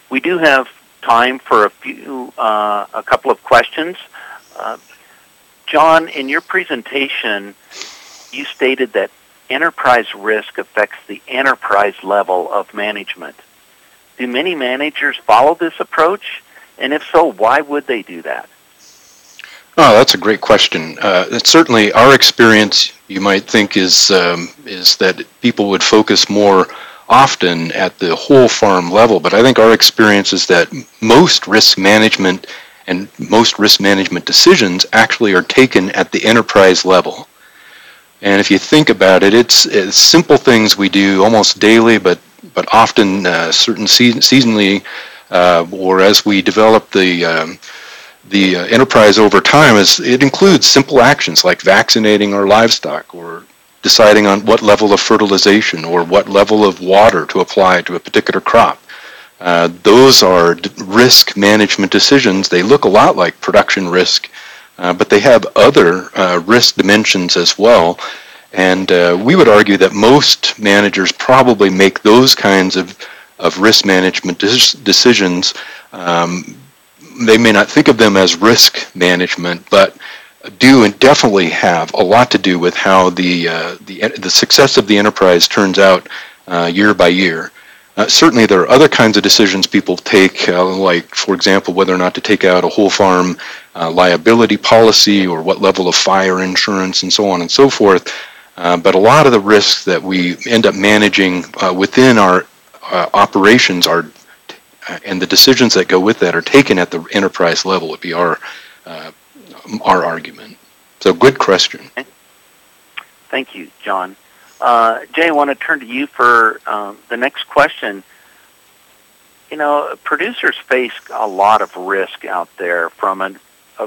We do have time for a couple of questions. John, in your presentation, you stated that enterprise risk affects the enterprise level of management. Do many managers follow this approach? And if so, why would they do that? Oh, that's a great question. It's certainly our experience, you might think, is that people would focus more often at the whole farm level, but I think our experience is that most risk management and most risk management decisions actually are taken at the enterprise level. And if you think about it, it's simple things we do almost daily, but often certain seasonally, or as we develop the enterprise over time, it includes simple actions like vaccinating our livestock, or deciding on what level of fertilization or what level of water to apply to a particular crop. Those are risk management decisions. They look a lot like production risk, but they have other risk dimensions as well. And we would argue that most managers probably make those kinds of risk management decisions. They may not think of them as risk management, but do and definitely have a lot to do with how the success of the enterprise turns out year by year. Certainly there are other kinds of decisions people take, like, for example, whether or not to take out a whole farm liability policy, or what level of fire insurance, and so on and so forth. But a lot of the risks that we end up managing within our operations and the decisions that go with that are taken at the enterprise level, would be our argument. So, good question. Thank you, John. Jay, I want to turn to you for the next question. You know, producers face a lot of risk out there from a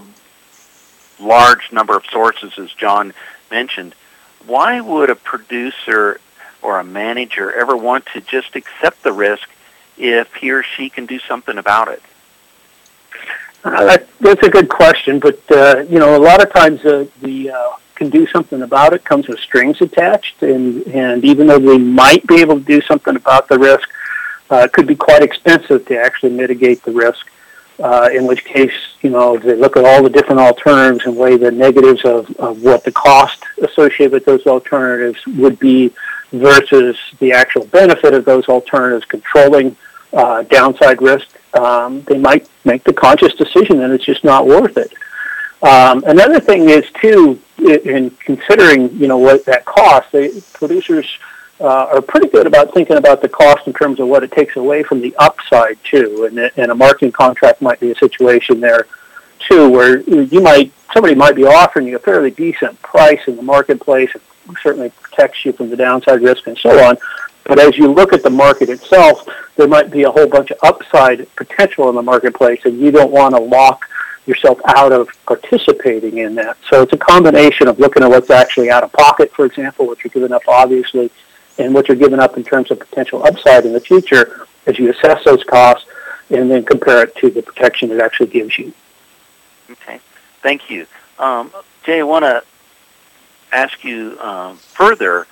large number of sources, as John mentioned. Why would a producer or a manager ever want to just accept the risk if he or she can do something about it? That's a good question, but a lot of times the can do something about it comes with strings attached, and even though they might be able to do something about the risk, it could be quite expensive to actually mitigate the risk. In which case, if they look at all the different alternatives and weigh the negatives of what the cost associated with those alternatives would be versus the actual benefit of those alternatives controlling downside risk, they might make the conscious decision that it's just not worth it. Another thing is, too, in considering, what that costs, producers are pretty good about thinking about the cost in terms of what it takes away from the upside, too. And a marketing contract might be a situation there, too, where somebody might be offering you a fairly decent price in the marketplace. It certainly protects you from the downside risk and so on. But as you look at the market itself, there might be a whole bunch of upside potential in the marketplace, and you don't want to lock yourself out of participating in that. So it's a combination of looking at what's actually out of pocket, for example, what you're giving up, obviously, and what you're giving up in terms of potential upside in the future as you assess those costs and then compare it to the protection it actually gives you. Okay. Thank you. Jay, I want to ask you further,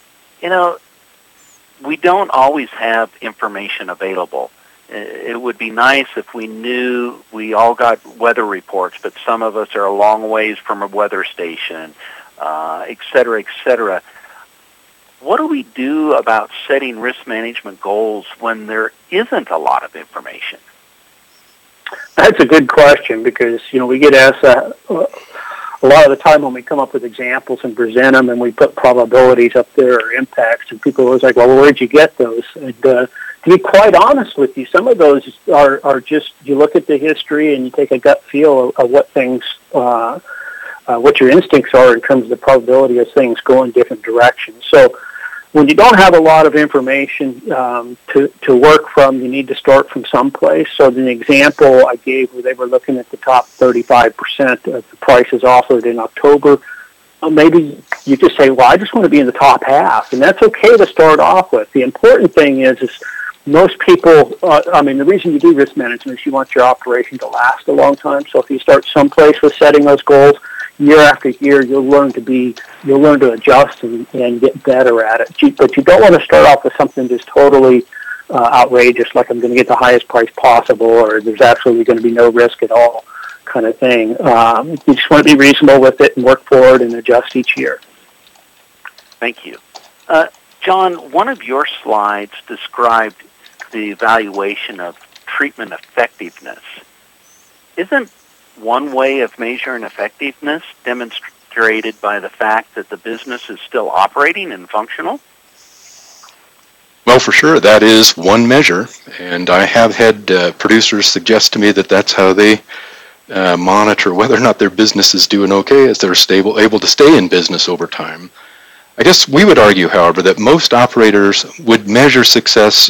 we don't always have information available. It would be nice if we knew we all got weather reports, but some of us are a long ways from a weather station, et cetera, et cetera. What do we do about setting risk management goals when there isn't a lot of information? That's a good question, because, we get asked that a lot of the time when we come up with examples and present them, and we put probabilities up there or impacts, and people are always like, well, where'd you get those? And to be quite honest with you, some of those are just, you look at the history and you take a gut feel of what things, what your instincts are in terms of the probability of things going different directions. So when you don't have a lot of information to work from, you need to start from someplace. So the example I gave where they were looking at the top 35% of the prices offered in October, maybe you just say, well, I just want to be in the top half. And that's okay to start off with. The important thing is most people, the reason you do risk management is you want your operation to last a long time. So if you start someplace with setting those goals, year after year, you'll learn to adjust and get better at it. But you don't want to start off with something just totally outrageous, like I'm going to get the highest price possible, or there's absolutely going to be no risk at all, kind of thing. You just want to be reasonable with it and work forward and adjust each year. Thank you. John, one of your slides described the evaluation of treatment effectiveness. Isn't one way of measuring effectiveness demonstrated by the fact that the business is still operating and functional? Well, for sure, that is one measure, and I have had producers suggest to me that that's how they monitor whether or not their business is doing okay, as they're able to stay in business over time. I guess we would argue, however, that most operators would measure success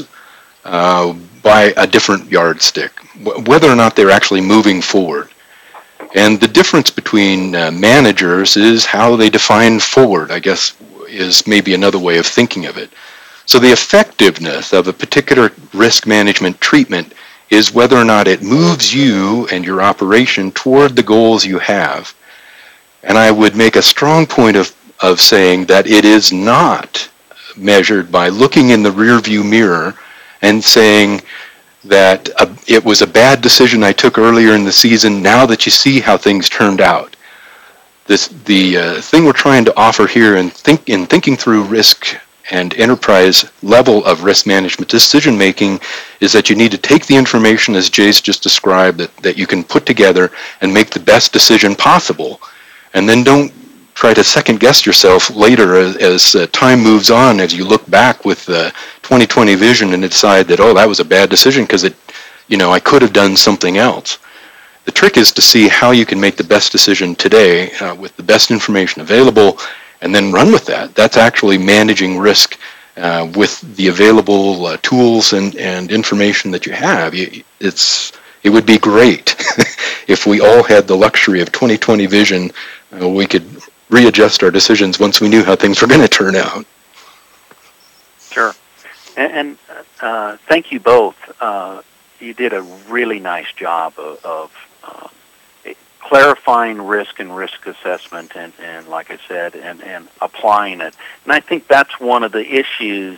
by a different yardstick, whether or not they're actually moving forward. And the difference between managers is how they define forward, I guess, is maybe another way of thinking of it. So the effectiveness of a particular risk management treatment is whether or not it moves you and your operation toward the goals you have. And I would make a strong point of saying that it is not measured by looking in the rearview mirror and saying that it was a bad decision I took earlier in the season now that you see how things turned out. The thing we're trying to offer here in thinking through risk and enterprise level of risk management decision making is that you need to take the information, as Jay's just described, that you can put together and make the best decision possible. And then don't try to second guess yourself later as time moves on, as you look back with the 2020 vision and decide that, oh, that was a bad decision because I could have done something else. The trick is to see how you can make the best decision today with the best information available and then run with that. That's actually managing risk with the available tools and information that you have. It would be great if we all had the luxury of 2020 vision. We could readjust our decisions once we knew how things were going to turn out. Sure. And thank you both. You did a really nice job of clarifying risk and risk assessment and like I said, and applying it. And I think that's one of the issues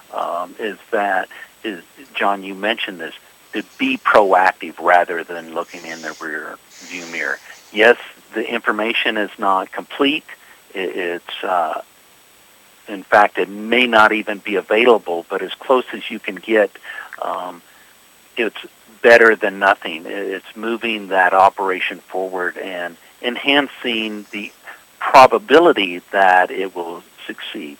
is John, you mentioned this, to be proactive rather than looking in the rear view mirror. Yes, the information is not complete. It's in fact, it may not even be available, but as close as you can get, it's better than nothing. It's moving that operation forward and enhancing the probability that it will succeed.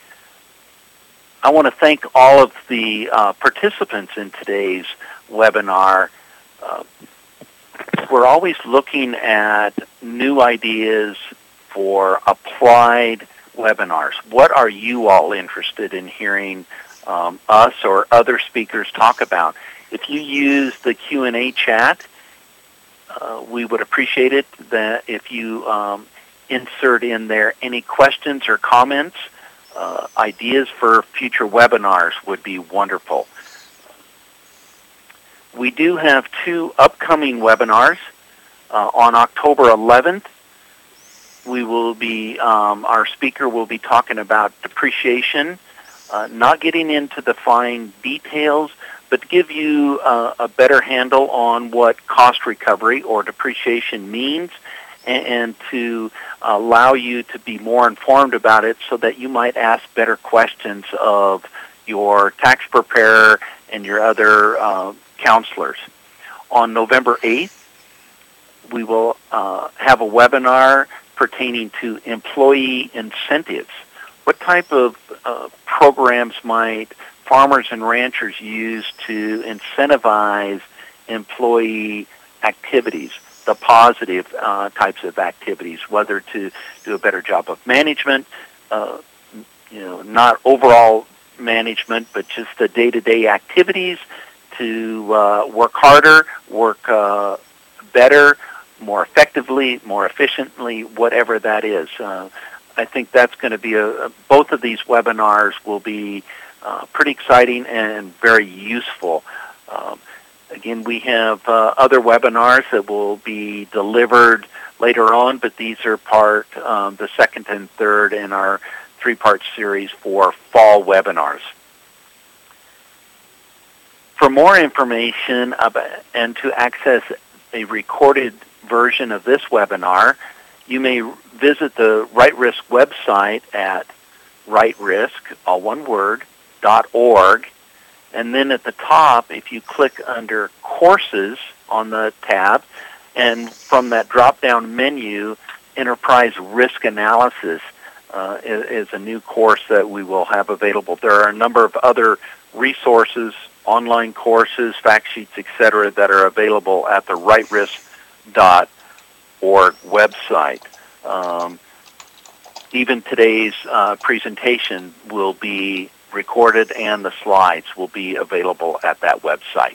I want to thank all of the participants in today's webinar. We're always looking at new ideas for applied webinars. What are you all interested in hearing us or other speakers talk about? If you use the Q&A chat, we would appreciate it that if you insert in there any questions or comments. Ideas for future webinars would be wonderful. We do have 2 upcoming webinars. On October 11th, we will be, our speaker will be talking about depreciation, not getting into the fine details, but give you a better handle on what cost recovery or depreciation means, and to allow you to be more informed about it so that you might ask better questions of your tax preparer and your other counselors. On November 8th, we will have a webinar pertaining to employee incentives. What type of programs might farmers and ranchers use to incentivize employee activities, the positive types of activities, whether to do a better job of management, not overall management, but just the day-to-day activities to work harder, work better, more effectively, more efficiently, whatever that is. I think that's going to be both of these webinars will be pretty exciting and very useful. Again, we have other webinars that will be delivered later on, but these are part, the second and third in our 3-part series for fall webinars. For more information and to access a recorded version of this webinar, you may visit the Right Risk website at rightrisk, all one word, .org. And then at the top, if you click under Courses on the tab, and from that drop-down menu, Enterprise Risk Analysis is a new course that we will have available. There are a number of other resources, online courses, fact sheets, etc., that are available at the rightrisk.org website. Even today's presentation will be recorded, and the slides will be available at that website.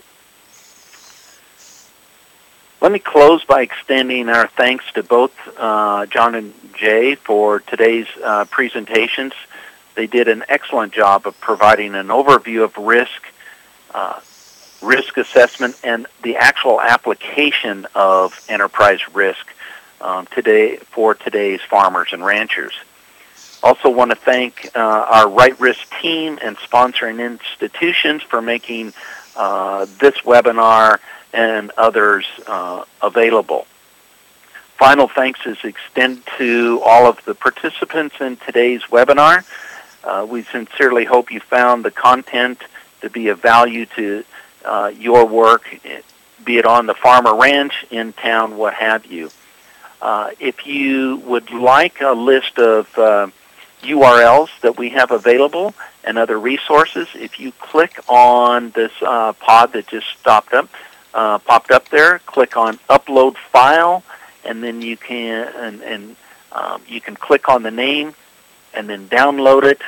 Let me close by extending our thanks to both John and Jay for today's presentations. They did an excellent job of providing an overview of risk assessment, and the actual application of enterprise risk for today's farmers and ranchers. Also want to thank our Right Risk team and sponsoring institutions for making this webinar and others available. Final thanks is extended to all of the participants in today's webinar. We sincerely hope you found the content to be of value to your work, be it on the farm or ranch, in town, what have you. If you would like a list of URLs that we have available and other resources, if you click on this pod that just popped up there, click on Upload File, and then you can you can click on the name and then download it.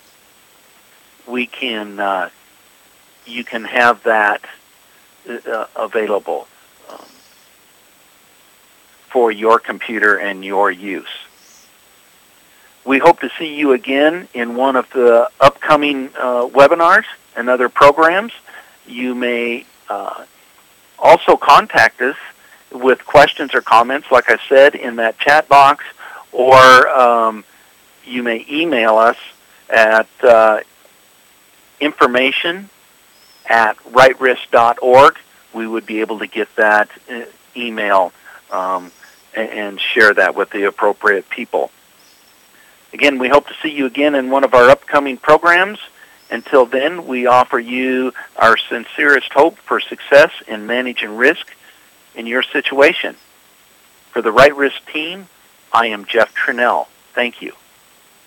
You can have that available for your computer and your use. We hope to see you again in one of the upcoming webinars and other programs. You may also contact us with questions or comments, like I said, in that chat box, or you may email us at information@rightrisk.org. We would be able to get that email and share that with the appropriate people. Again, we hope to see you again in one of our upcoming programs. Until then, we offer you our sincerest hope for success in managing risk in your situation. For the Right Risk team, I am Jeff Trinnell. Thank you.